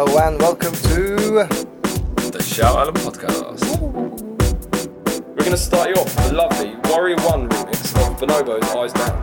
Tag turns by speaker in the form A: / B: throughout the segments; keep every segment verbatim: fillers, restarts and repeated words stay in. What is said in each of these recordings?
A: Hello and welcome to
B: the Shout Alan Podcast. We're going to start you off with a lovely Warrior One remix of Bonobo's Eyes Down.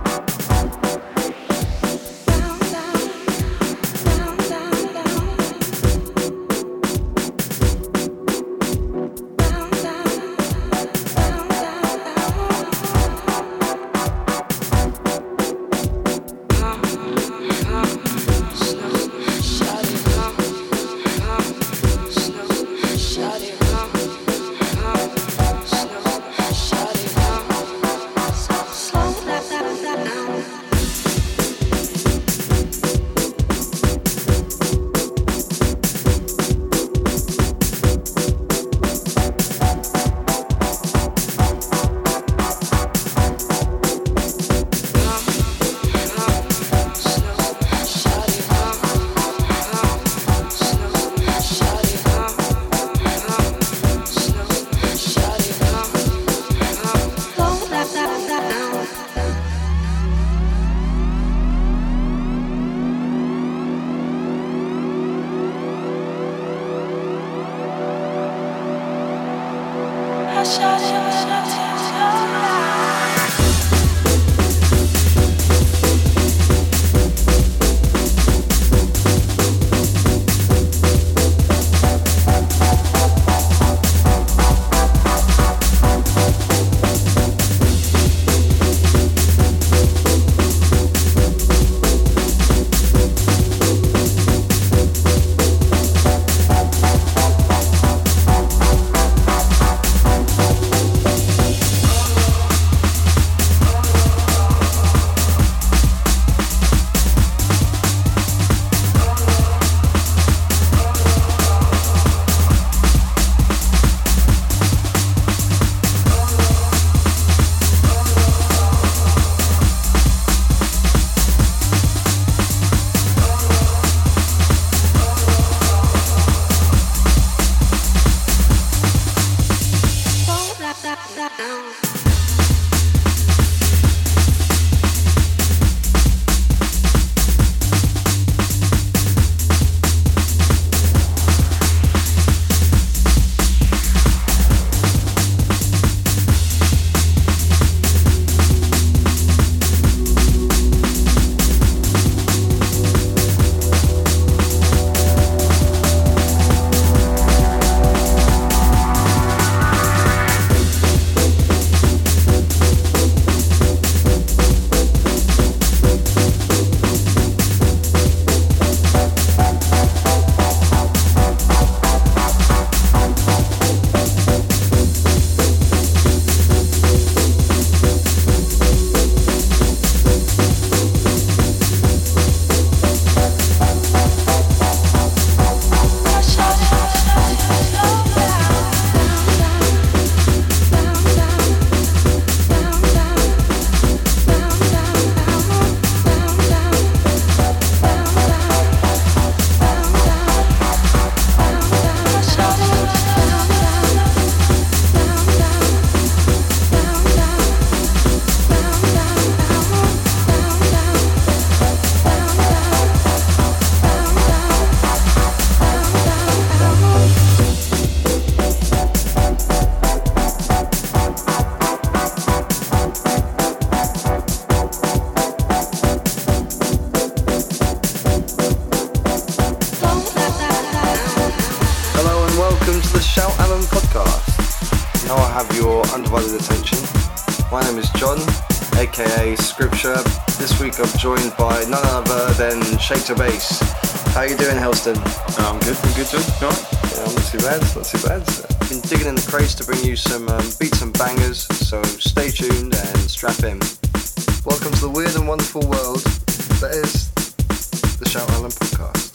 A: I'm joined by none other than Shake to Bass. How are you doing, Helston?
B: I'm good, I'm good, John. You alright?
A: Yeah, I'm not too bad, not too bad. I've been digging in the crates to bring you some um, beats and bangers, so stay tuned and strap in. Welcome to the weird and wonderful world that is the Shout Alan Podcast.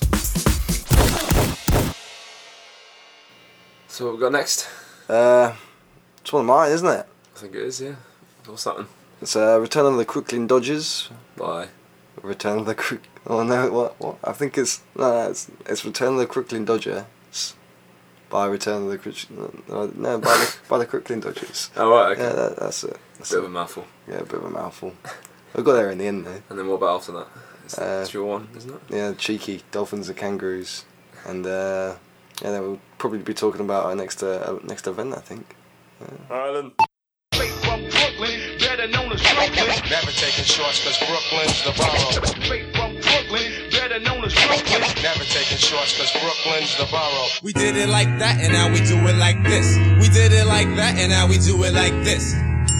B: So what we got next?
A: Uh, it's one of mine, isn't it?
B: I think it is, yeah. Or something.
A: It's uh, Return of the Crooklyn Dodgers.
B: By
A: Return of the Crook... Oh no, what? What? I think it's... No, it's, it's Return of the Crooklyn Dodgers. By Return of the Crooklyn... No, no by, the, by the Crooklyn Dodgers.
B: Oh right, okay.
A: Yeah, that, that's it. That's
B: bit
A: it.
B: of a mouthful.
A: Yeah, a bit of a mouthful. I got there in the end though.
B: And then what about after that? It's,
A: uh,
B: it's your one, isn't it?
A: Yeah, cheeky. Dolphins and Kangaroos. and uh, yeah, then we'll probably be talking about our next uh, next event, I think. Uh,
B: Ireland.
C: From Brooklyn, better known as Brooklyn.
D: Never taking shorts cause Brooklyn's the borough.
C: Straight from Brooklyn, better known as Brooklyn.
D: Never taking shorts cause Brooklyn's the borough.
E: We did it like that and now we do it like this. We did it like that and now we do it like this.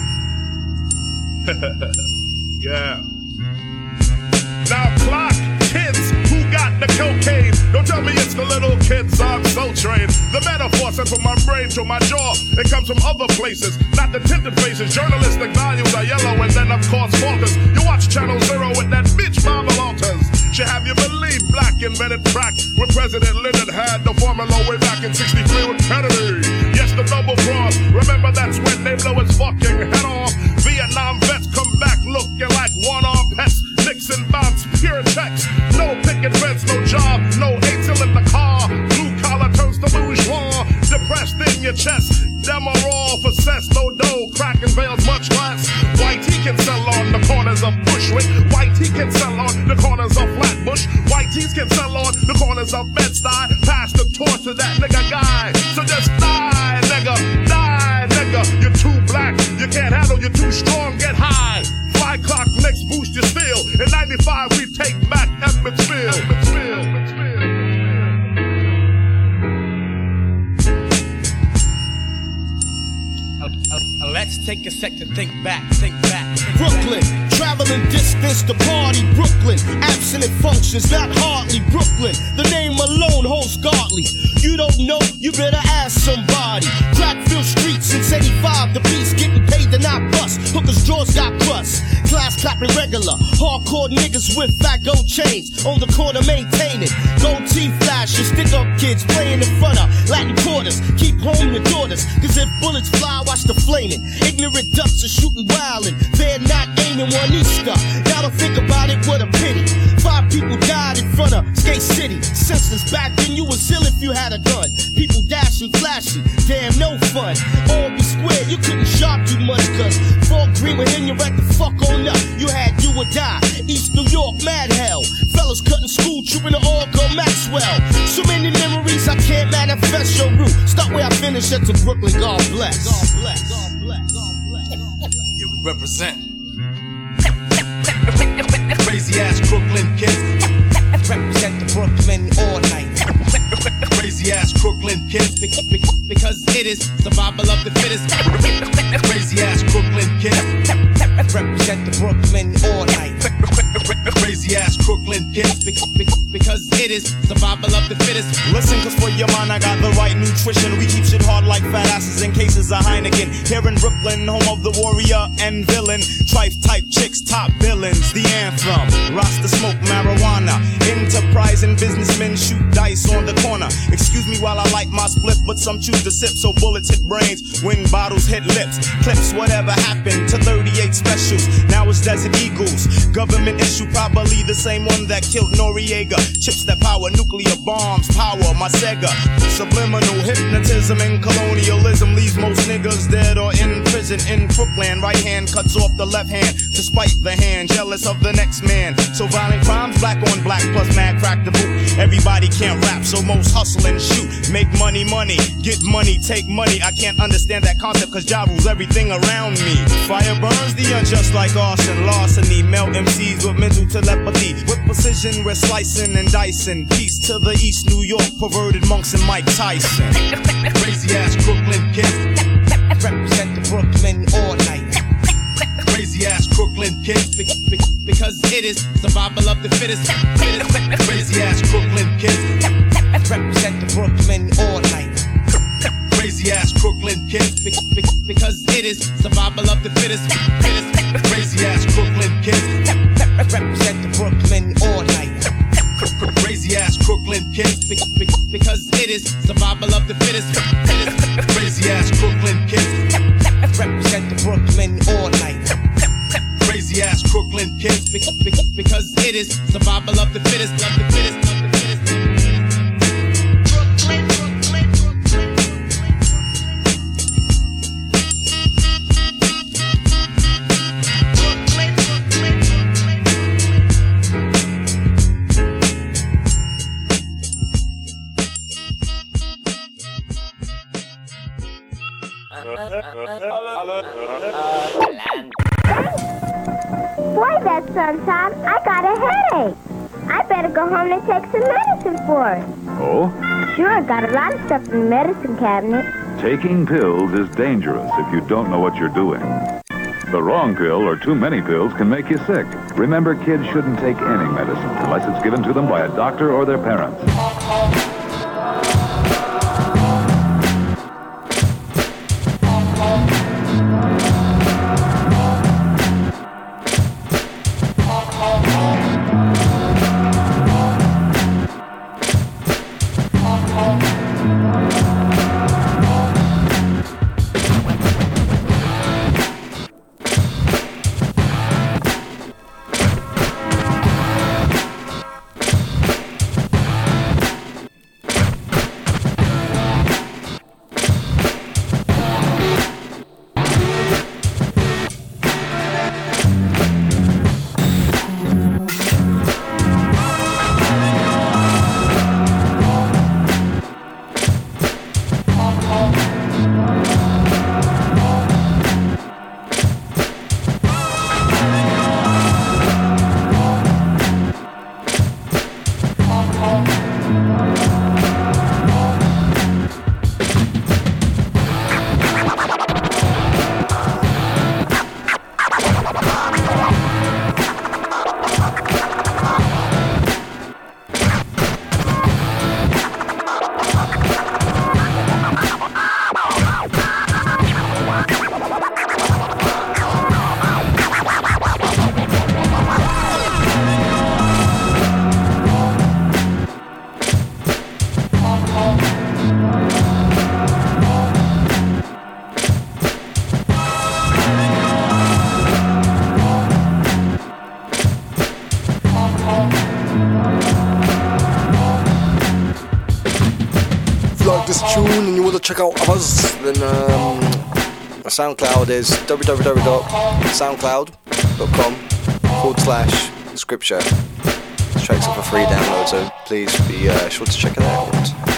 C: Yeah. Now clock, kids who got the cocaine. Don't tell me it's the little kids on Soul Train. The metaphor sent from my brain to my jaw. It comes from other places, not the tinted faces. Journalistic values are yellow and then of course falters. You watch Channel Zero with that bitch Mama Walters. She have you believe black invented crack when President Lyndon had the formula way back in sixty-three with Kennedy. Yes, the double cross. Remember that's when they blow his fucking head off. Vietnam vets come back looking like one-armed pets. Nixon bounce, pure checks. No picket fence, no job, no A T L in the car. Blue collar turns to bourgeois. Depressed in your chest. Them are all for cess, no dough. Cracking veils much less. White he can sell on the corners of Bushwick. White he can sell on the corners of Flatbush. White tees can sell on the corners of Bed-Stuy. Pass the torch to that nigga guy. So just die, nigga, die, nigga. You're too black, you can't handle, you're too strong, get high. Fly clock, next boost your steel. In ninety-five we take back Emmetsville. Emmetsville. Emmetsville.
E: Uh, uh, let's take a sec to think back, think back. Think
F: Brooklyn,
E: back.
F: traveling distance to party. Brooklyn, abstinent functions, not hardly. Brooklyn, the name alone holds godly. You don't know, you better ask somebody. Crackfield streets since eighty-five, the beast getting paid to not bust. Hookers' jaws got crust. Class clapping regular. Hardcore niggas with fat gold chains. On the corner maintaining. Gold teeth flashing. Stick up kids playing in front of Latin quarters. Keep home your daughters. Cause if bullets fly, watch the flaming. Ignorant ducks are shooting wildin'. They're not aiming one Easter. Now to think about it, what a pity. Five people died in front of Skate City. Senseless back then, you was ill if you had a gun. People dashing, flashing. Damn, no fun. All be square, you couldn't sharp too much. Cause Fort Green would hit you right the fuck on up. You had you or die. East New York, mad hell. Fellas cutting school, trooping to all go Maxwell. So many memories I can't manifest your route. Start where I finish at to Brooklyn, God bless. God bless. God bless. God bless.
E: Yeah, we represent.
D: Crazy ass Brooklyn kids.
E: Represent the Brooklyn all night.
D: Crazy ass Brooklyn kids.
E: Be- be- because it is survival of the fittest.
D: Crazy ass Brooklyn kids.
E: Represent the Brooklyn all night.
D: Crazy ass Brooklyn kids.
E: Be- be- because it is survival of the fittest.
G: Listen, cause for your mind I got the right nutrition. We keep shit hard like fat asses in cases of Heineken. Here in Brooklyn, home of the warrior and villain. Trife type chicks, top villains, the anthem. Rasta smoke marijuana. Enterprising businessmen shoot dice on the corner. Excuse me while I light my split, but some choose to sip so bullets hit brains when bottles hit lips. Clips, whatever happened to thirty-eight specials. Now it's Desert Eagles. Government issue, probably the same one that killed Noriega. Chips that power nuclear bombs, power my Sega. Subliminal hypnotism and colonialism leaves most niggas dead or in prison in Brooklyn. Right hand cuts off the left hand to spite the hand, jealous of the next man. So violent crimes, black on black plus mad crack the boot. Everybody can't rap, so most hustle and shoot. Make money, money, get money, take money. I can't understand that concept cause Ja rules everything around me. Fire burns the unjust like arson, larceny. Melt M Cs with mental telepathy. With precision we're slicing and dicing. Peace to the East New York, perverted monks and Mike Tyson.
D: Crazy ass Brooklyn kids.
E: Represent the Brooklyn all night.
D: Crazy ass Brooklyn kids.
E: Be- be- because it is survival of the fittest.
D: Crazy ass Brooklyn kids.
E: Represent the Brooklyn all night.
D: Crazy ass Brooklyn kids.
E: Be- be- because it is survival of the fittest.
D: Crazy ass Brooklyn kids.
E: Represent the Brooklyn all night.
D: Crazy ass Brooklyn kids.
E: Be- be- because it is survival of the fittest.
D: Crazy ass Brooklyn kids.
E: Represent the Brooklyn all night.
D: Crazy ass Brooklyn kids.
E: Be- be- because it is survival of the fittest. Of the fittest. Of the fittest.
F: Brooklyn, Brooklyn, Brooklyn, Brooklyn. Brooklyn.
H: Boy, that sun's hot. I got a headache. I better go home and take some medicine for it.
I: Oh?
H: Sure, I got a lot of stuff in the medicine cabinet.
I: Taking pills is dangerous if you don't know what you're doing. The wrong pill or too many pills can make you sick. Remember, kids shouldn't take any medicine unless it's given to them by a doctor or their parents.
A: This tune and you want to check out others, then um, my SoundCloud is w w w dot soundcloud dot com forward slash scripture. This track's up for free download, so please be uh, sure to check it out.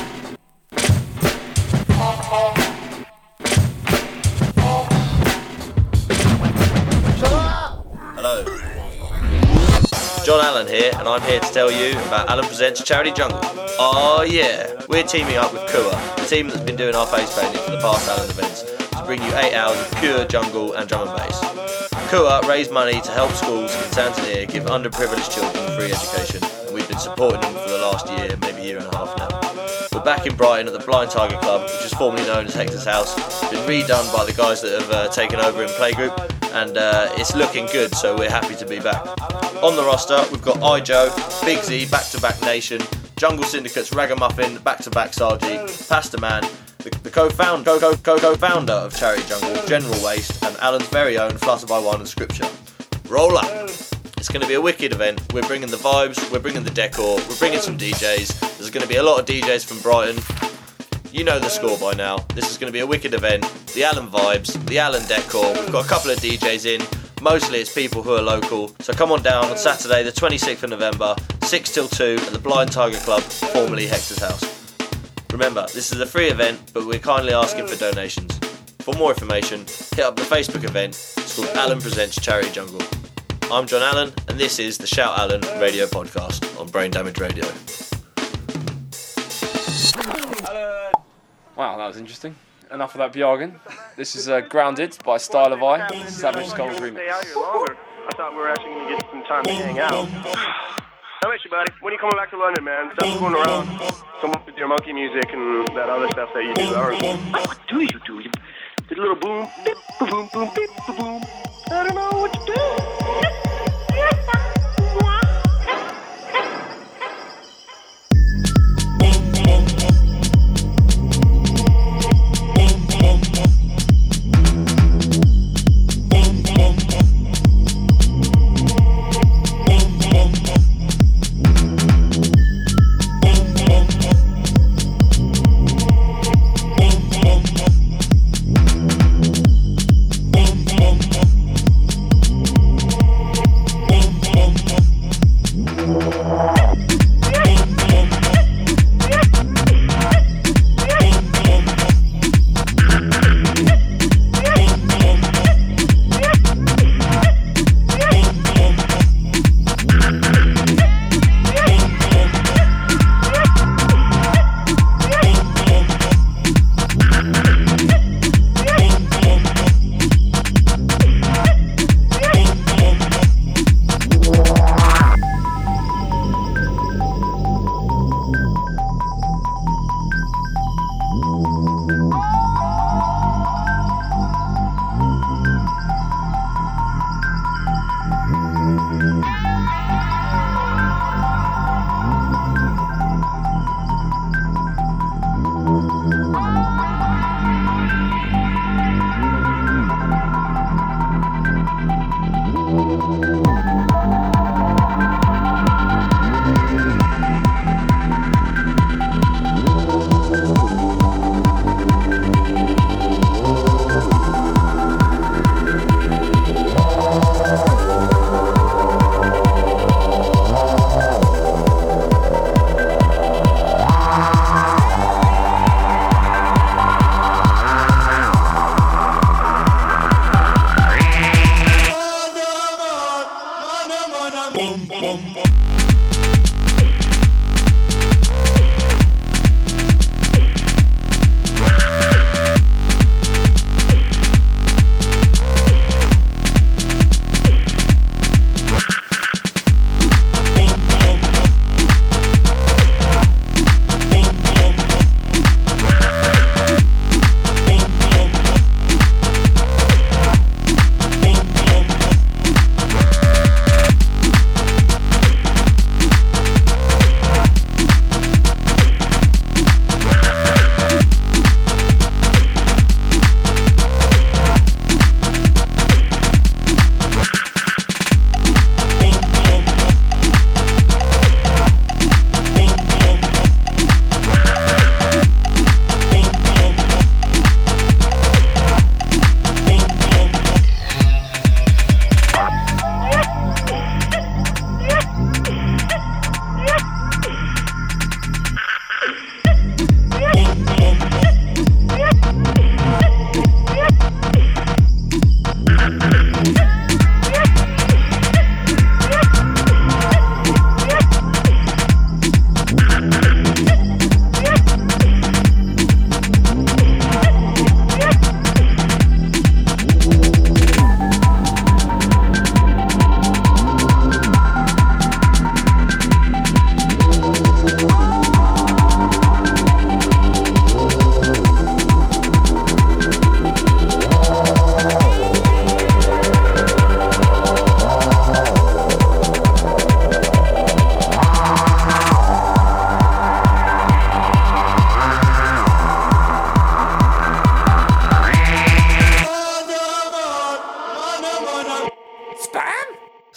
J: Hello. John Allen here, and I'm here to tell you about Allen Presents Charity Jungle. Oh yeah, we're teaming up with Kua, the team that's been doing our face painting for the past Allen events, to bring you eight hours of pure jungle and drum and bass. Kua raised money to help schools in Tanzania give underprivileged children free education, and we've been supporting them for the last year, maybe year and a half now. We're back in Brighton at the Blind Tiger Club, which is formerly known as Hector's House. It's been redone by the guys that have uh, taken over in Playgroup, and uh, it's looking good, so we're happy to be back. On the roster, we've got Ijo, Big Z, Back to Back Nation, Jungle Syndicate's Ragamuffin, Back to Back Sargi, Pastor Man, the, the co-found, co- co- co- co-founder of Charity Jungle, General Waste, and Alan's very own Flutter by One and Scripture. Roll up! It's going to be a wicked event. We're bringing the vibes, we're bringing the decor, we're bringing some D Js. There's going to be a lot of D Js from Brighton. You know the score by now. This is going to be a wicked event. The Allen vibes, the Allen decor. We've got a couple of D Js in. Mostly it's people who are local. So come on down on Saturday the twenty-sixth of November, six till two at the Blind Tiger Club, formerly Hector's House. Remember, this is a free event, but we're kindly asking for donations. For more information, hit up the Facebook event. It's called Allen Presents Charity Jungle. I'm John Allen, and this is the Shout Allen radio podcast on Brain Damage Radio.
B: Wow, that was interesting. Enough of that jargon. This is uh, Grounded by Style of Eye, Savage Skulls remix.
K: Stay out here longer. I thought we were actually going to get some time to hang out. I miss you, buddy. When are you coming back to London, man? Stop going around. Come up with your monkey music and that other stuff that you do. Or, what do you do? You did a little boom, beep, boom, boom, beep, boom. I don't know what to do.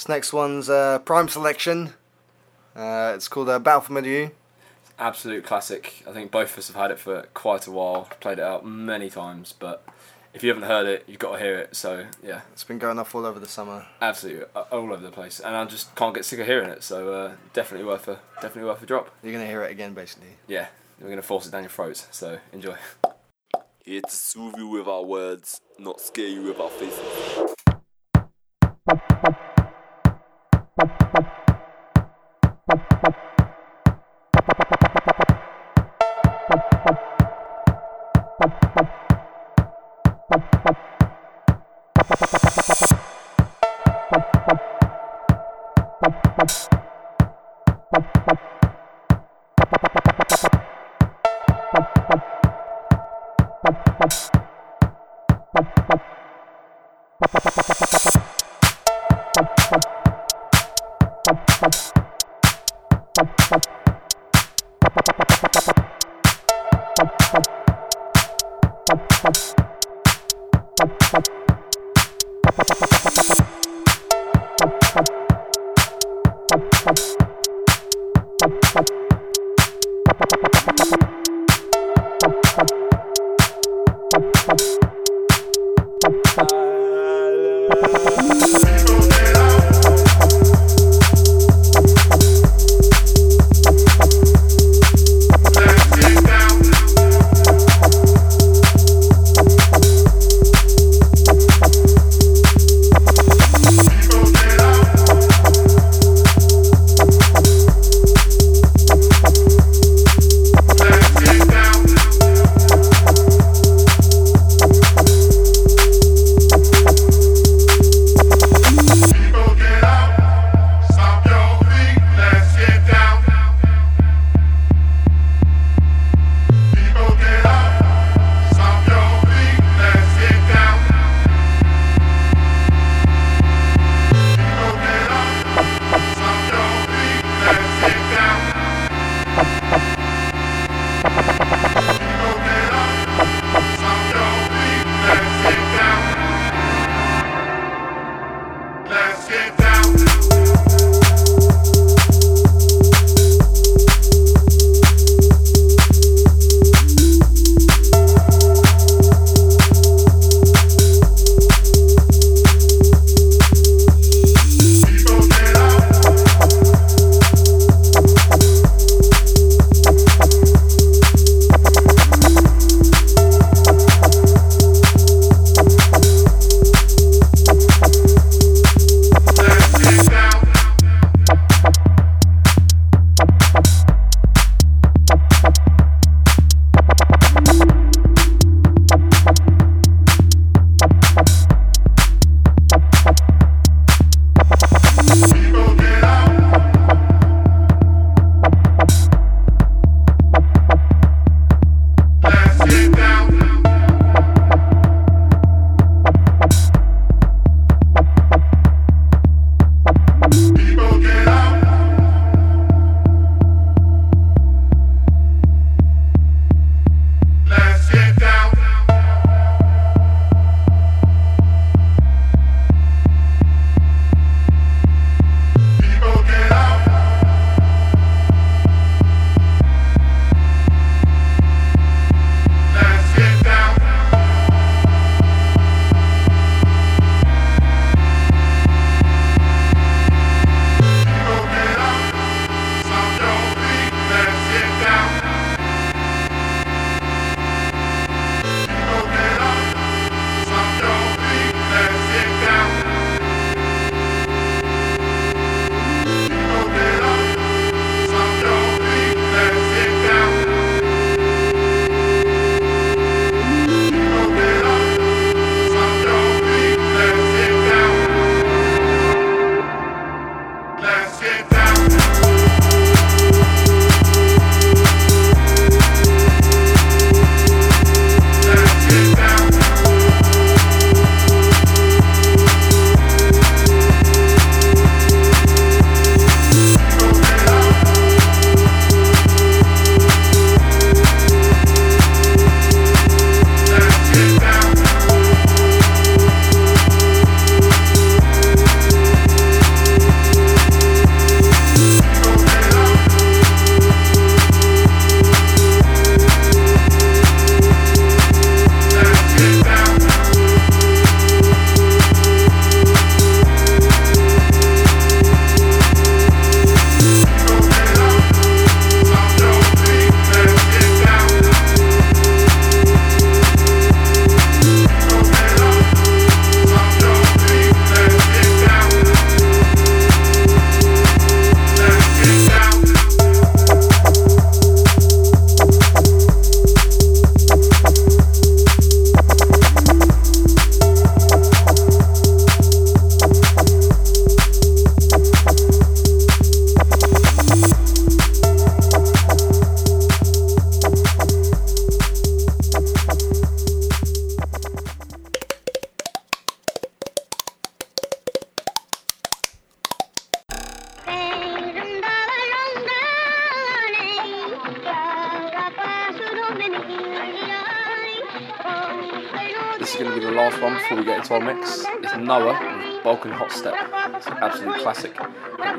A: This next one's uh, Prime Selection. Uh, it's called uh, Battle for Milieu.
B: Absolute classic. I think both of us have had it for quite a while. Played it out many times, but if you haven't heard it, you've got to hear it. So yeah,
A: it's been going off all over the summer.
B: Absolutely, all over the place, and I just can't get sick of hearing it. So uh, definitely worth a definitely worth a drop.
A: You're gonna hear it again, basically.
B: Yeah, we're gonna force it down your throats. So enjoy.
L: Here to soothe you with our words, not scare you with our faces.
B: This is going to be the last one before we get into our mix. It's Noah with Balkan Hot Step. It's an absolute classic. Hope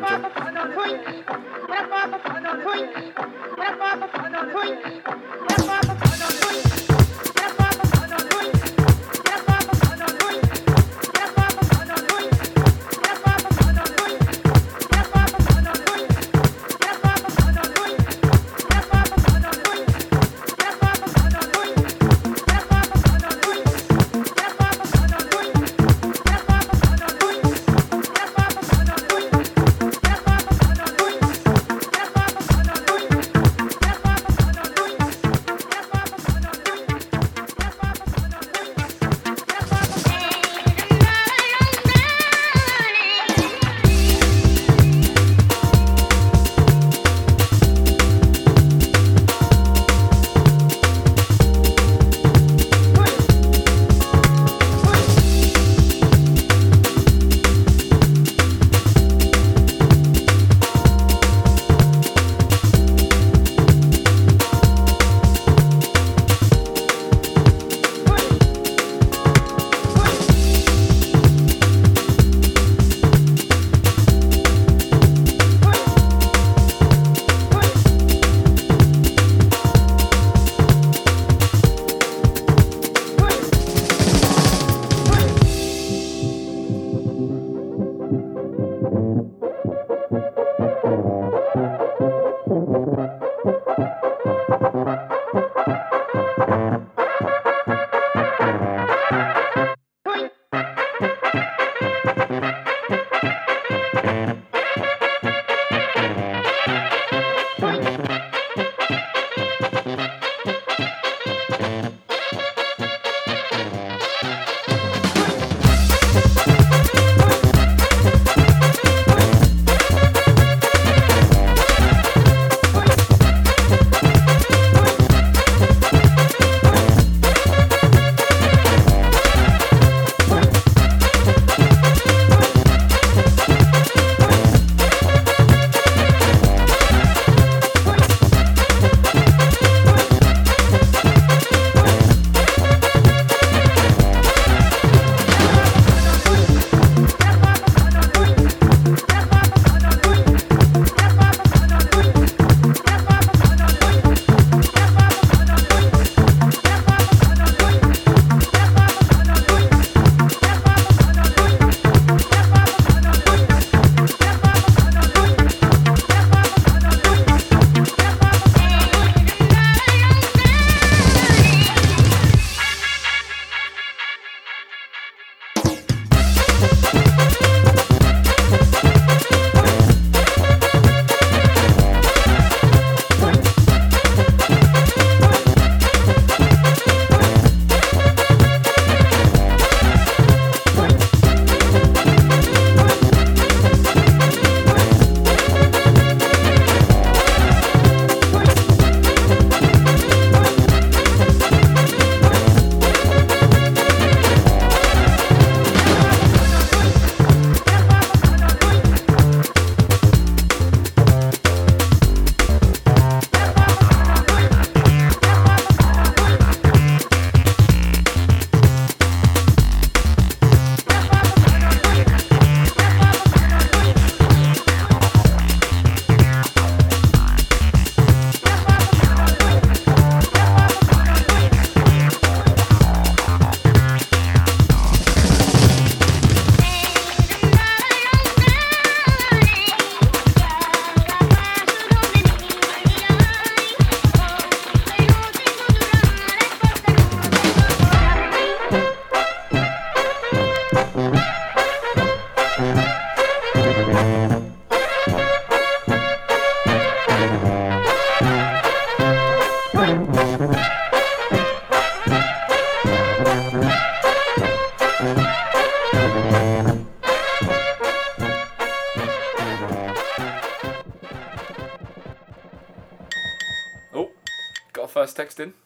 B: first text in.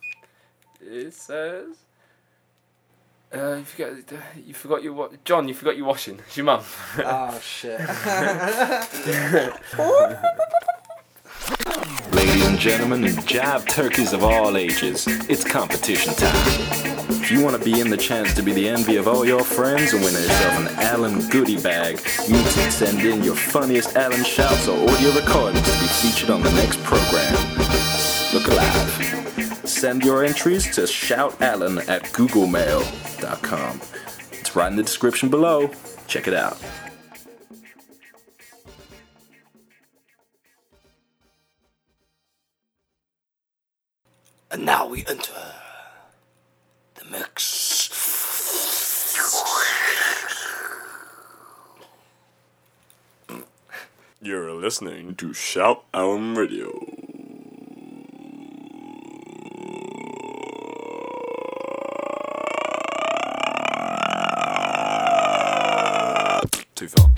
B: It says, uh, you forgot, you forgot your what? John, you forgot your washing. It's your mum.
A: Oh shit.
M: Ladies and gentlemen, and jive turkeys of all ages, it's competition time. If you want to be in the chance to be the envy of all your friends and win yourself an Alan goodie bag, you need to send in your funniest Alan shouts or audio recordings to be featured on the next program. Look alive. Send your entries to shoutalan at googlemail dot com. It's right in the description below. Check it out.
N: And now we enter the mix.
L: You're listening to Shout Alan Radio. Too far.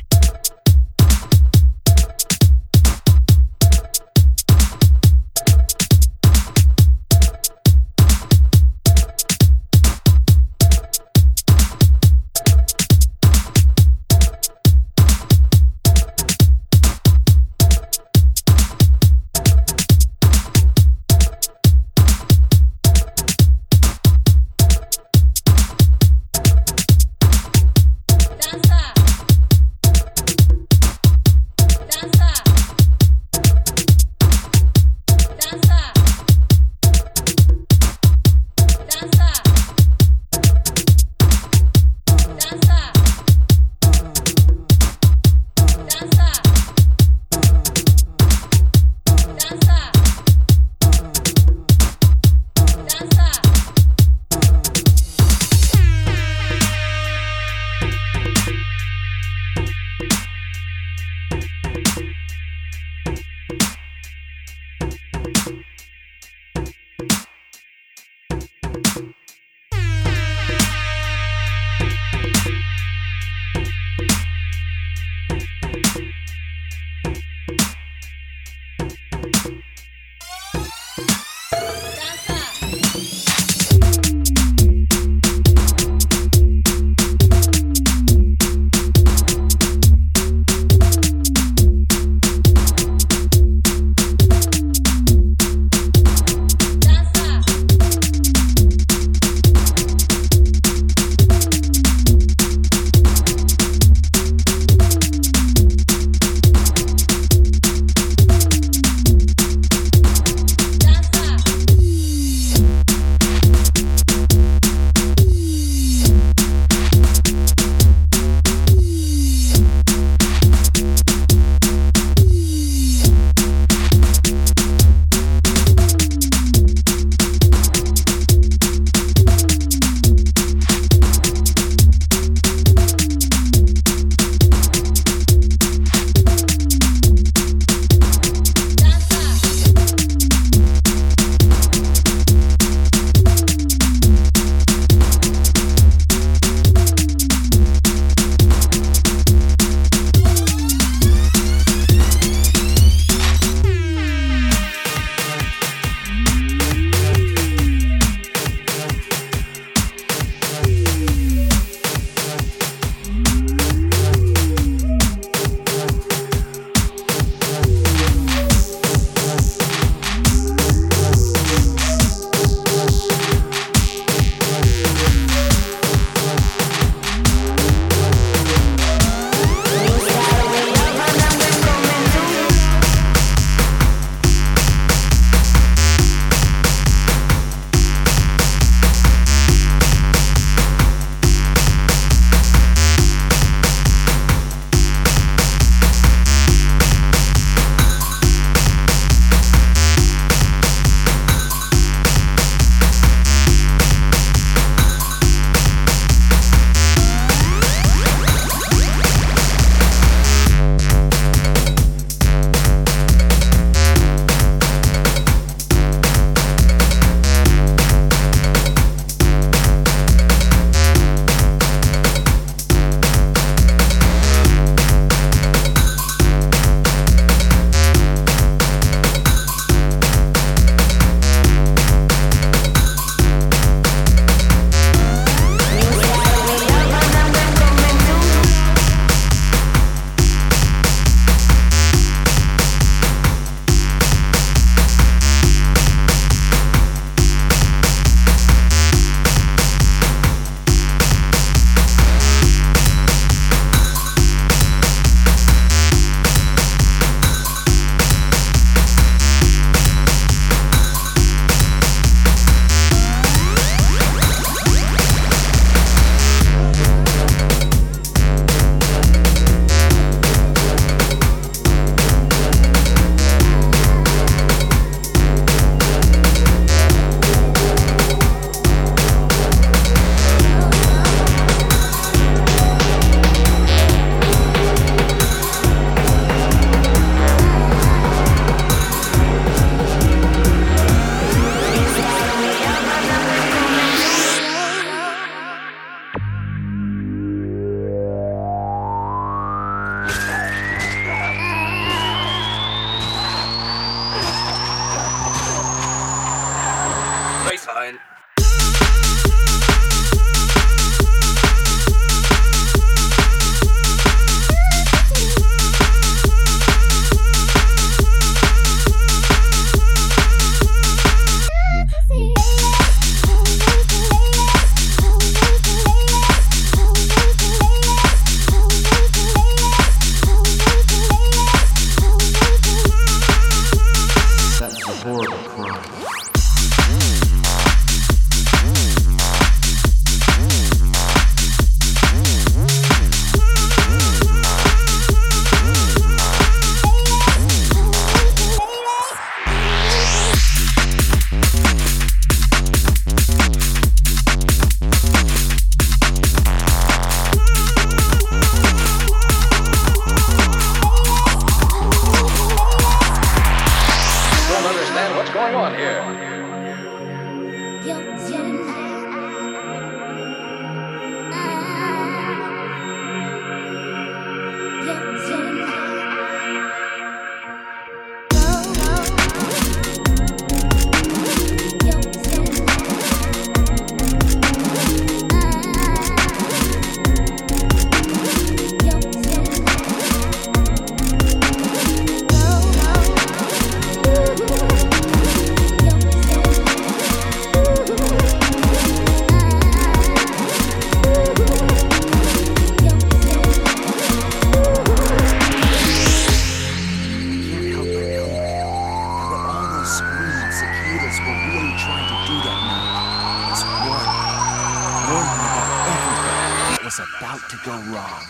O: warned him about everything that was about to go wrong.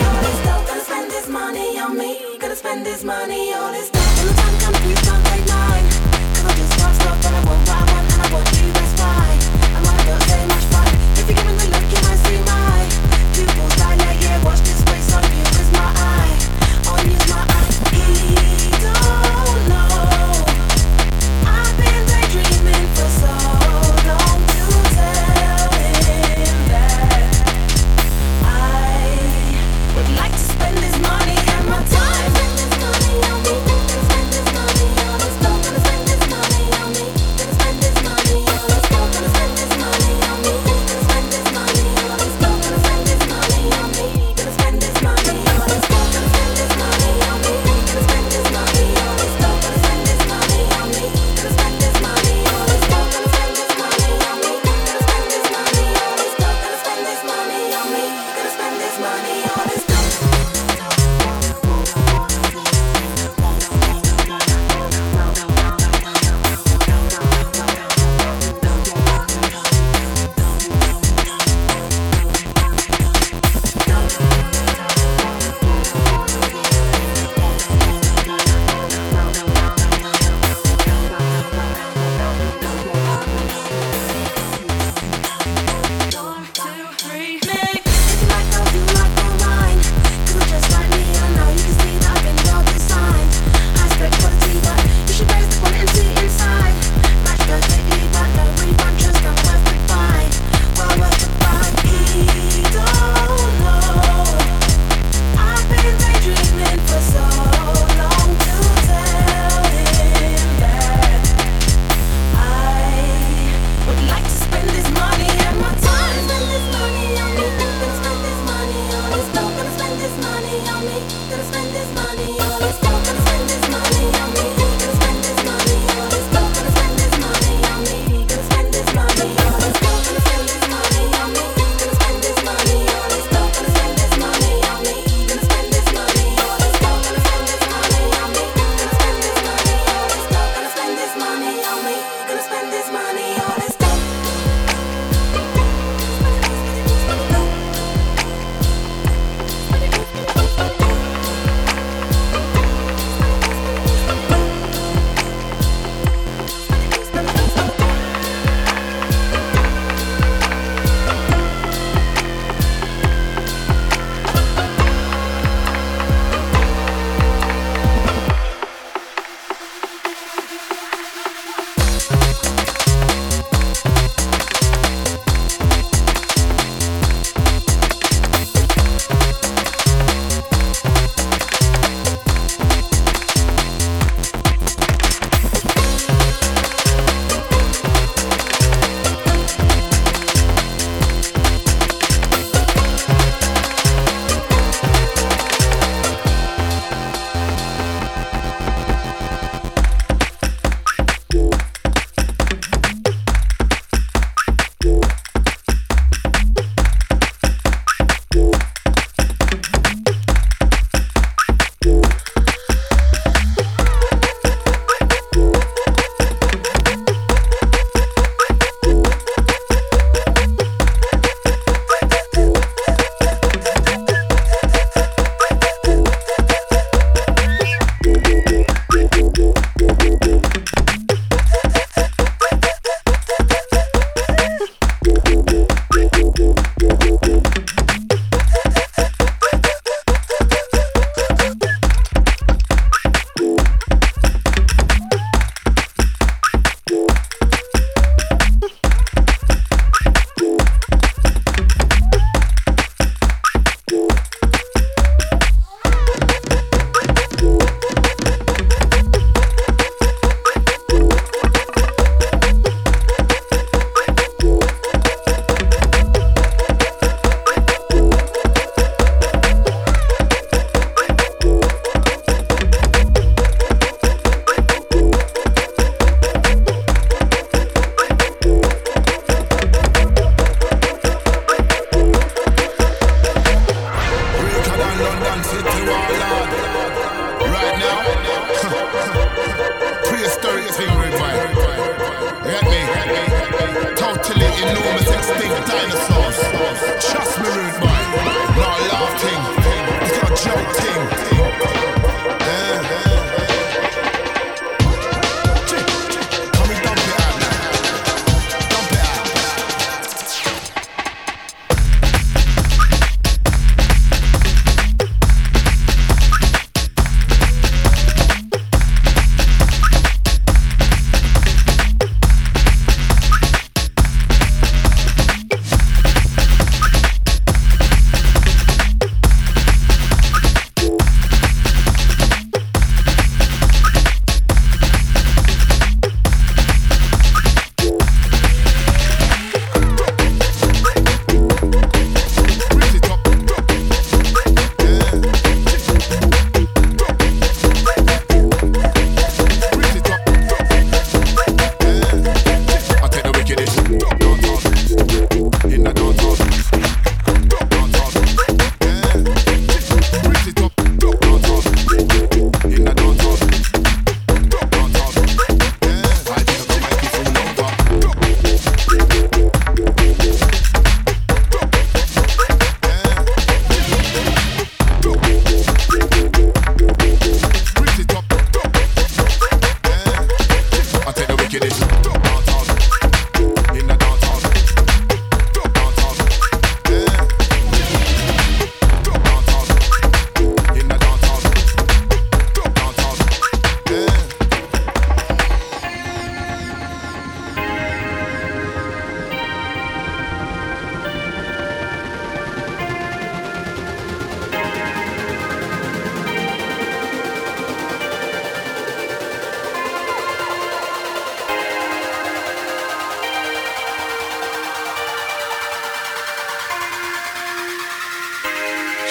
P: Spend this money on this. When the time comes, you can't take now.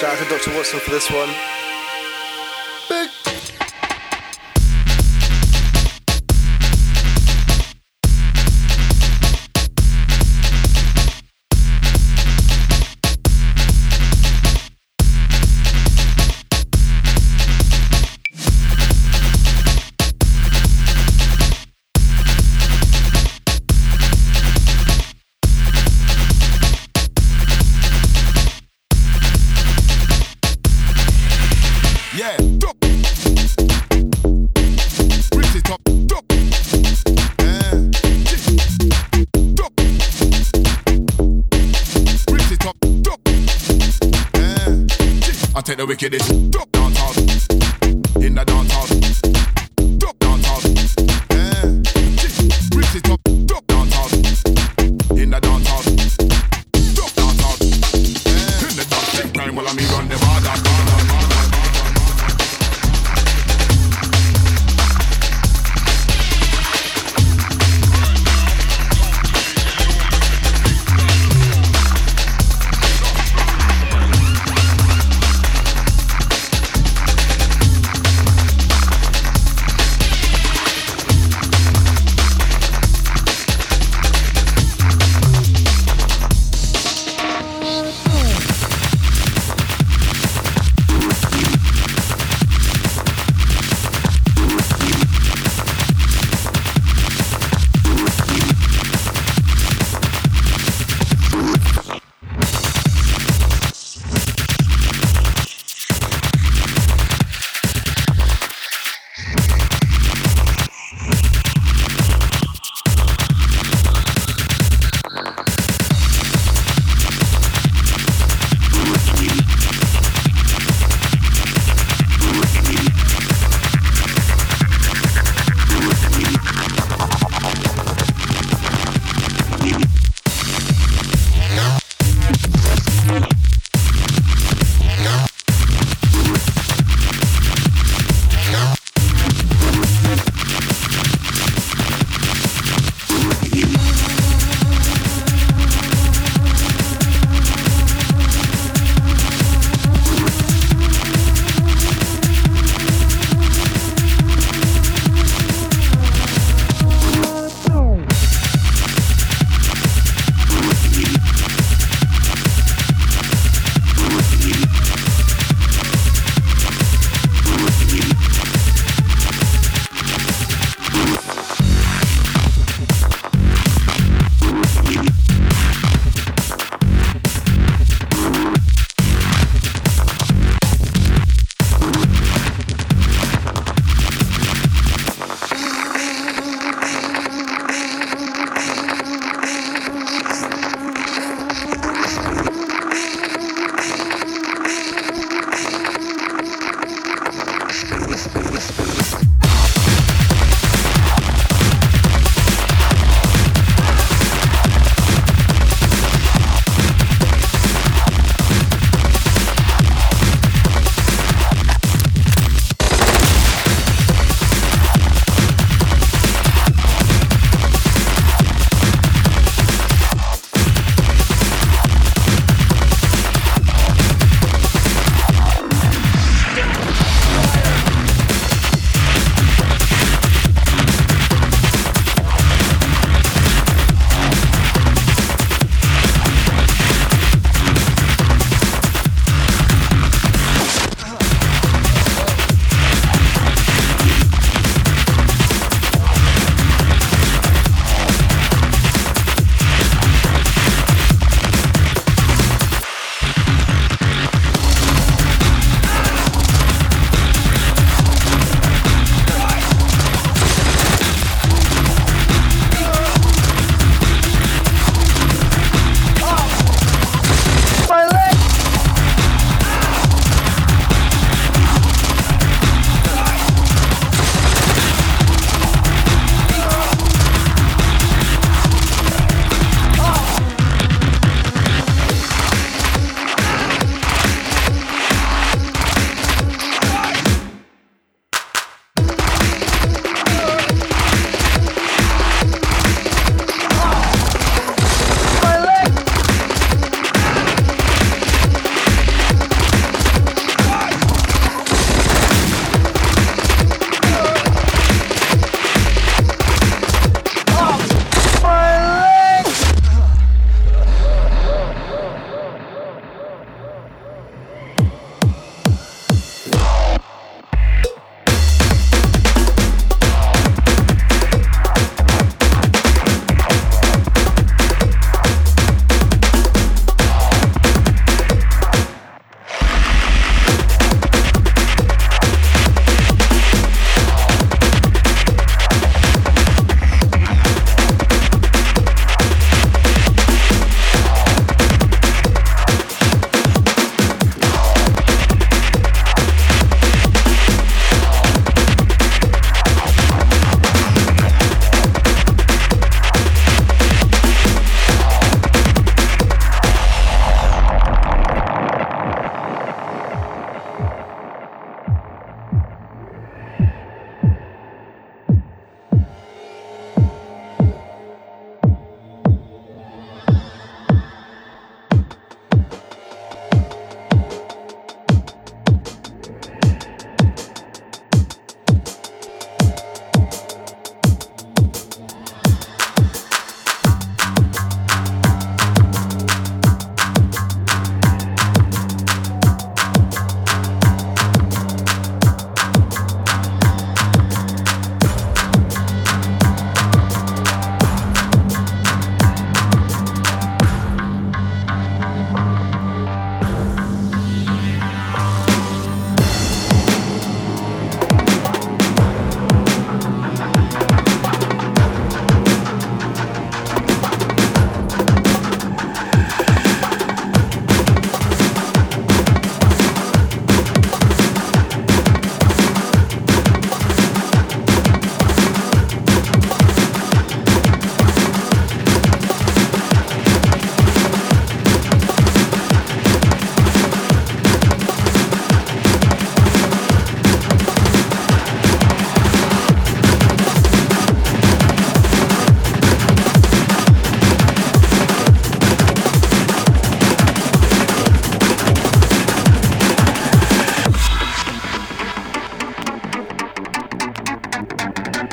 A: Shout out to Doctor Watson for this one. Big.
C: Take the wickedest dance house in the dance house, dance house, eh? Bricks it up, dance house in the dance house, dance house, eh? In the dance take time while I me run the bar, bar, bar.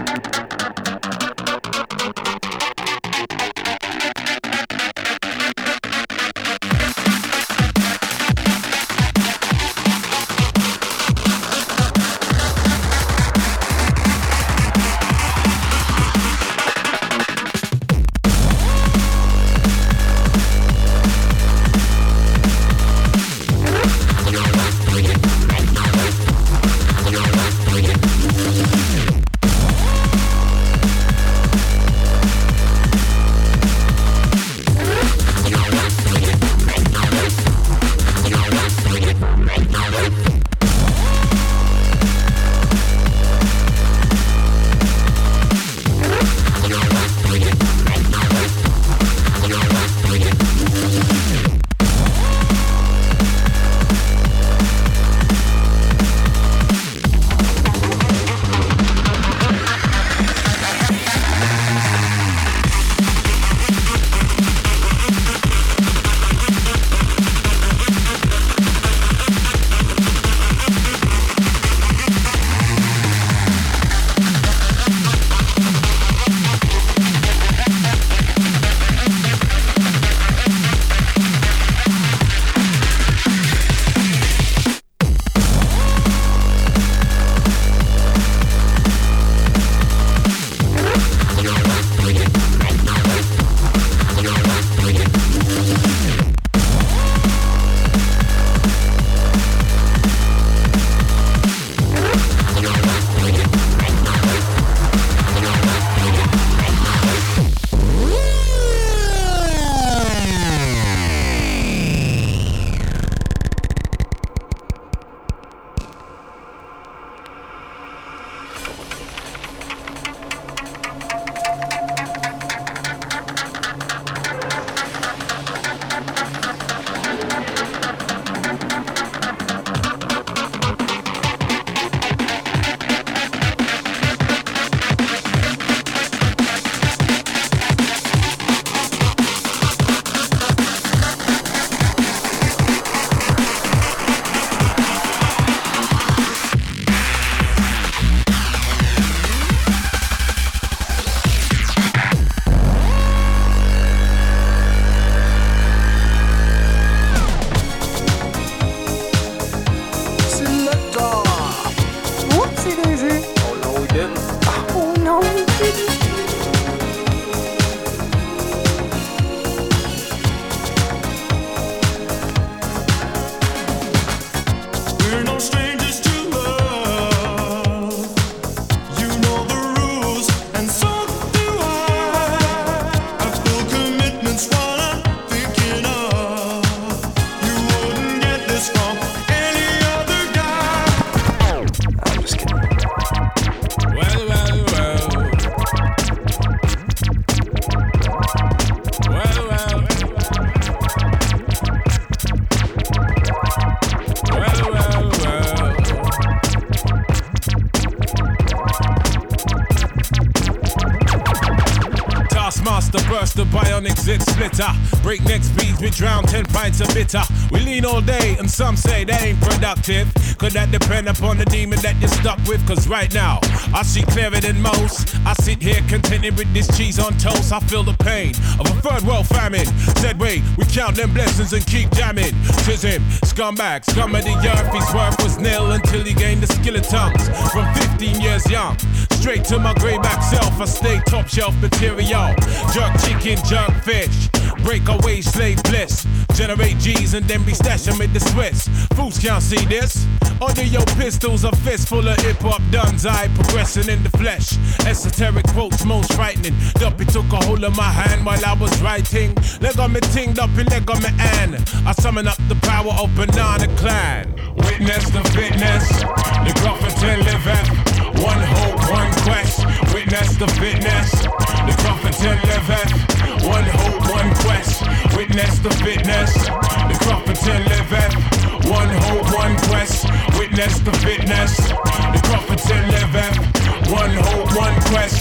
P: The bionic zit splitter. Breakneck speeds, we drown ten pints of bitter. We lean all day and some say that ain't productive. Could that depend upon the demon that you're stuck with? Cause right now, I see clearer than most. I sit here contented with this cheese on toast. I feel the pain of a third world famine. Said wait, we count them blessings and keep jamming. Tis him, scumbag, scum of the earth. His worth was nil until he gained the skill of tongues. From fifteen years young, straight to my greyback self, I stay top shelf material. Jerk chicken, jerk fish, break away slave bliss. Generate G's and then be stashing with the Swiss. Fools can't see this. Under your pistols, a fist full of hip-hop duns. I progressing in the flesh. Esoteric quotes most frightening. Duppy took a hold of my hand while I was writing. Leg on me ting, Duppy leg on me an. I summon up the power of Banana Clan. Witness the fitness, the Grafferton liveth. One hope, one quest. Witness the fitness, the Grafferton liveth. One hope, one quest. Witness the fitness, the Grafferton liveth. One hope, one quest. Witness the fitness, the Grafferton liveth. One hope, one quest.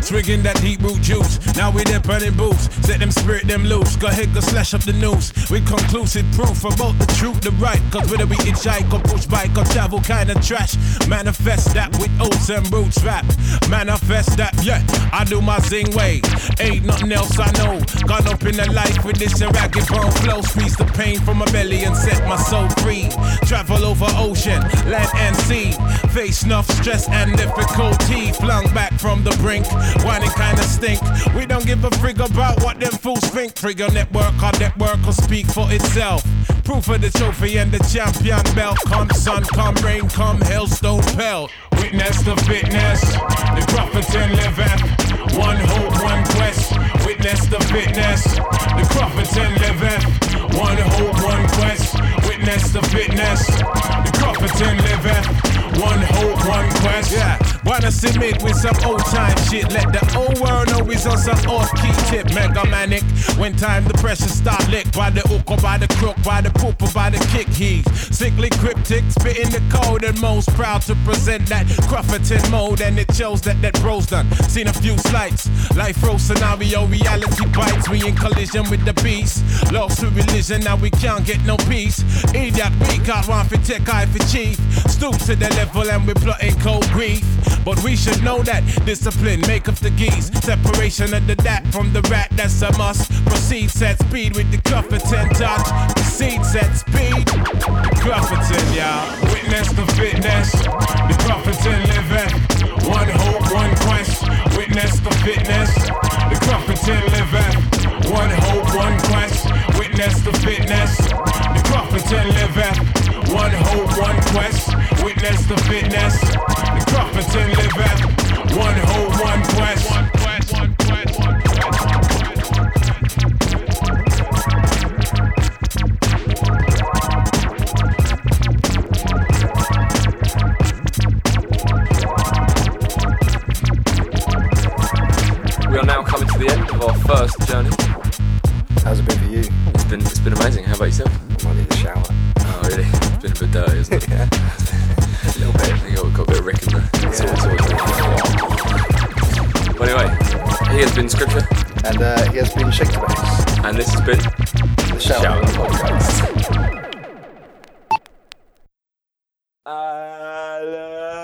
P: Swigging that deep root juice. Now we there burning boots. Set them spirit them loose. Go ahead, go slash up the news. With conclusive proof about the truth, the right. Cause whether we hitchhike or push bike or travel kinda trash. Manifest that with oats and roots rap. Manifest that, yeah, I do my zing way. Ain't nothing else I know. Gone up in the life with this ragged bone flow. Squeeze the pain from my belly and set my soul free. Travel over ocean, land and sea. Face enough stress and difficulty. Flung back from the brink, whining kinda stink. We don't give a frig about what them fools think. Trigger network, our network will speak for itself. Proof of the trophy and the champion belt. Come sun, come rain, come hailstone pelt. Witness the fitness, the Crofferton liveth. One hope, one quest. Witness the fitness, the Crofferton liveth. One hope, one quest. Witness the fitness, the Crofferton liveth. One hope, one quest. Yeah, wanna submit with some old time shit. Let the old world know he's on some off-key tip. Mega manic. When time the pressure start lick. By the hook or by the crook, by the poop or by the kick. He's sickly cryptic, spitting the code and most proud to present that Crofferton mode. And it shows that that bro's done. Seen a few slights. Life row scenario, reality bites. We in collision with the beast. Lost to religion, now we can't get no peace. Idiot, we got one for tech, eye for chief. Stoop to the level and we plotting cold grief. But we should know that discipline make up the geese. Separation of the dat from the rat, that's a must. Proceed, set speed with the Crofferton touch. Proceed, set speed. Crofferton, y'all. Witness the fitness. The Crofferton liveth. One hope, one quest. Witness the fitness. The Crofferton liveth. One hope, one quest. Witness the fitness. The Crofferton liveth. One hope, one quest. Witness the fitness. The Crofferton liveth. One hope, one quest. One quest, one quest, one
B: We are now coming to the end of our first journey.
A: How's it been for you?
B: It's been it's been amazing. How about yourself?
A: I might need a shower.
B: Oh really? It's been a bit dirty, isn't it?
A: Yeah.
B: A little bit. I think I've got a bit of Rick in there. It's
A: Yeah.
B: always, always, always. But anyway, he has been Scripture.
A: And uh, he has been Shake the Bass.
B: And this has been
A: The Shower,
B: Shower
A: Podcast.
B: Alan.